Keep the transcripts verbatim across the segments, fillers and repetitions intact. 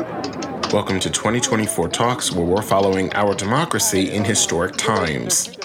Welcome to twenty twenty-four Talks, where we're following our democracy in historic times.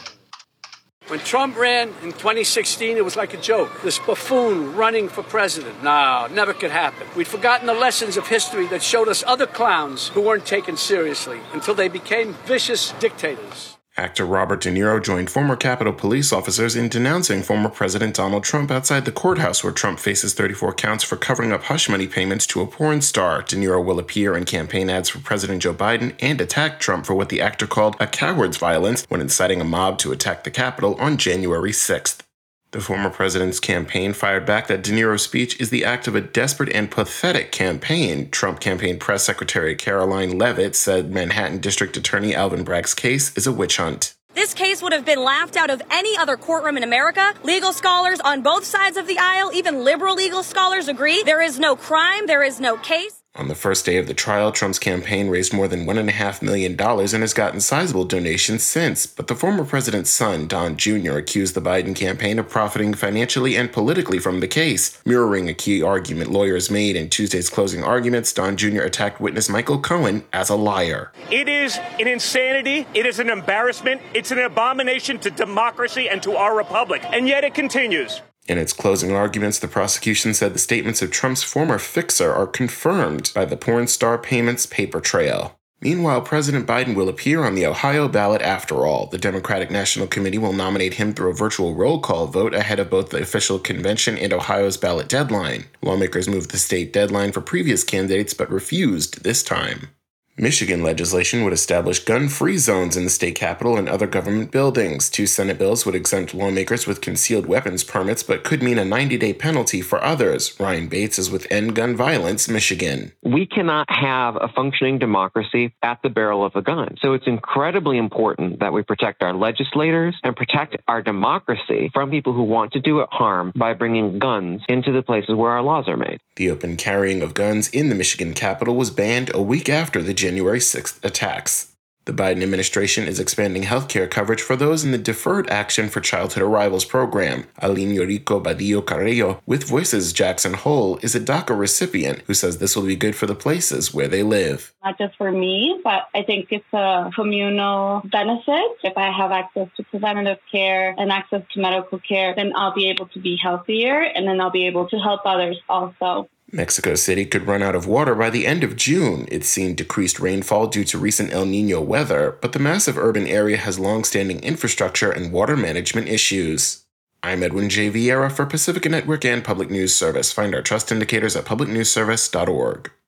When Trump ran in twenty sixteen, it was like a joke. This buffoon running for president. No, never could happen. We'd forgotten the lessons of history that showed us other clowns who weren't taken seriously until they became vicious dictators. Actor Robert De Niro joined former Capitol Police officers in denouncing former President Donald Trump outside the courthouse where Trump faces thirty-four counts for covering up hush money payments to a porn star. De Niro will appear in campaign ads for President Joe Biden and attack Trump for what the actor called a coward's violence when inciting a mob to attack the Capitol on January sixth. The former president's campaign fired back that De Niro's speech is the act of a desperate and pathetic campaign. Trump campaign press secretary Caroline Leavitt said Manhattan District Attorney Alvin Bragg's case is a witch hunt. This case would have been laughed out of any other courtroom in America. Legal scholars on both sides of the aisle, even liberal legal scholars, agree there is no crime, there is no case. On the first day of the trial, Trump's campaign raised more than one point five million dollars and has gotten sizable donations since. But the former president's son, Don Junior, accused the Biden campaign of profiting financially and politically from the case. Mirroring a key argument lawyers made in Tuesday's closing arguments, Don Junior attacked witness Michael Cohen as a liar. It is an insanity. It is an embarrassment. It's an abomination to democracy and to our republic. And yet it continues. In its closing arguments, the prosecution said the statements of Trump's former fixer are confirmed by the porn star payments paper trail. Meanwhile, President Biden will appear on the Ohio ballot after all. The Democratic National Committee will nominate him through a virtual roll call vote ahead of both the official convention and Ohio's ballot deadline. Lawmakers moved the state deadline for previous candidates but refused this time. Michigan legislation would establish gun-free zones in the state capitol and other government buildings. Two Senate bills would exempt lawmakers with concealed weapons permits, but could mean a ninety-day penalty for others. Ryan Bates is with End Gun Violence, Michigan. We cannot have a functioning democracy at the barrel of a gun. So it's incredibly important that we protect our legislators and protect our democracy from people who want to do it harm by bringing guns into the places where our laws are made. The open carrying of guns in the Michigan Capitol was banned a week after the January sixth attacks. The Biden administration is expanding health care coverage for those in the Deferred Action for Childhood Arrivals program. Aline Yorico Badillo Carrillo with Voices Jackson Hole is a DACA recipient who says this will be good for the places where they live. Not just for me, but I think it's a communal benefit. If I have access to preventative care and access to medical care, then I'll be able to be healthier and then I'll be able to help others also. Mexico City could run out of water by the end of June. It's seen decreased rainfall due to recent El Niño weather, but the massive urban area has long-standing infrastructure and water management issues. I'm Edwin J. Vieira for Pacifica Network and Public News Service. Find our trust indicators at public news service dot org.